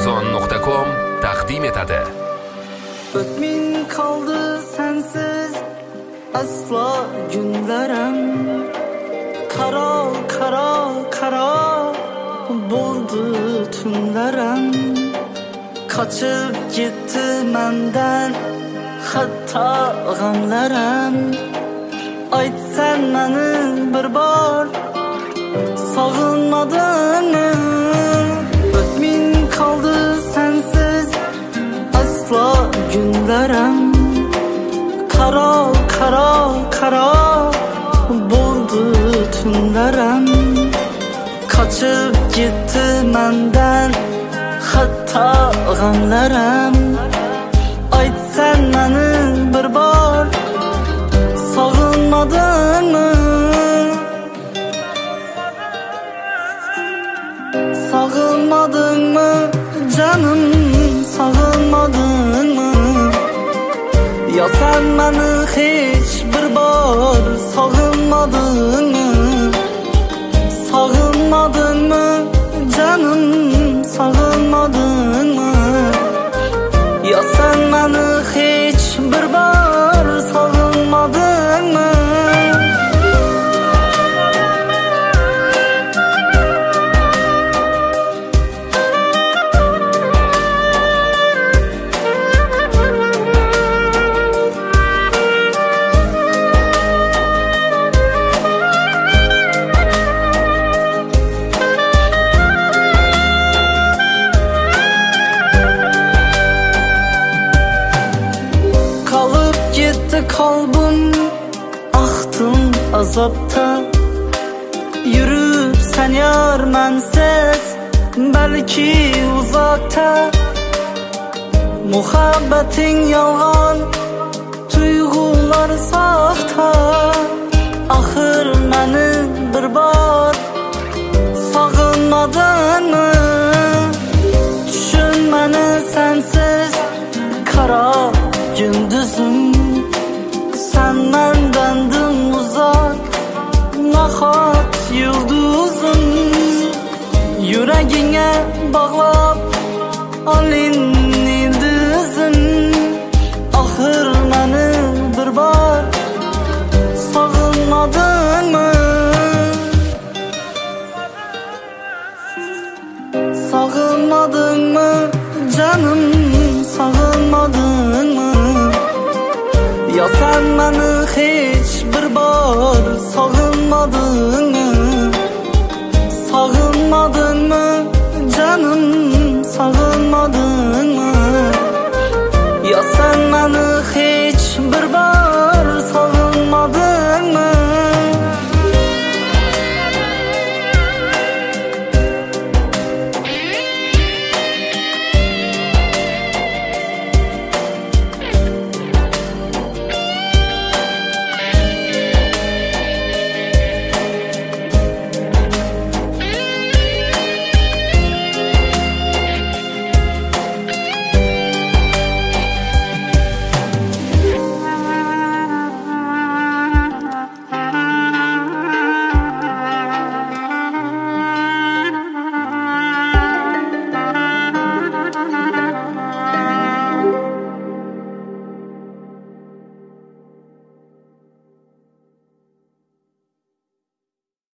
Amazon.com taqdim etadi. O'tmin qoldi sensiz aslo günlarim. Qaro bo'ldi tunlarim. Qochib ketdi mendan hatto g'amlarim. Aytsan meni bir bor sog'inmadingmi? O'tmin qoldi sensiz aslo günlarim. Qaro bo'ldi tunlarim. Qochib ketdi mendan hatto g'amlarim. Aytsan meni bir bor sog'inmadingmi? Sog'inmadingmi canım, sog'inmadingmi? Yo sen meni hech bir bor sog'inmadingmi? Sog'inmadingmi canım, sog'inmadingmi? Yo sen meni hech bir bor sog'inmadingmi? Kalbim ahtım azapta. Yürüp sen yar mensiz belki uzakta. Muhabbetin yalgan, duygular sahta. Ahır meni bir bor sog'inmadingmi? Düşün meni sensiz kara gündüzüm. Sen mendendim uzak, nahot yıldızım. Yüreğine bağlap alini dizim. Ahır meni bir bor sog'inmadingmi? Sog'inmadingmi canım, sog'inmadingmi? Yo sen meni hech bir bor sog'inmadingmi? Sog'inmadingmi canım, sog'inmadingmi?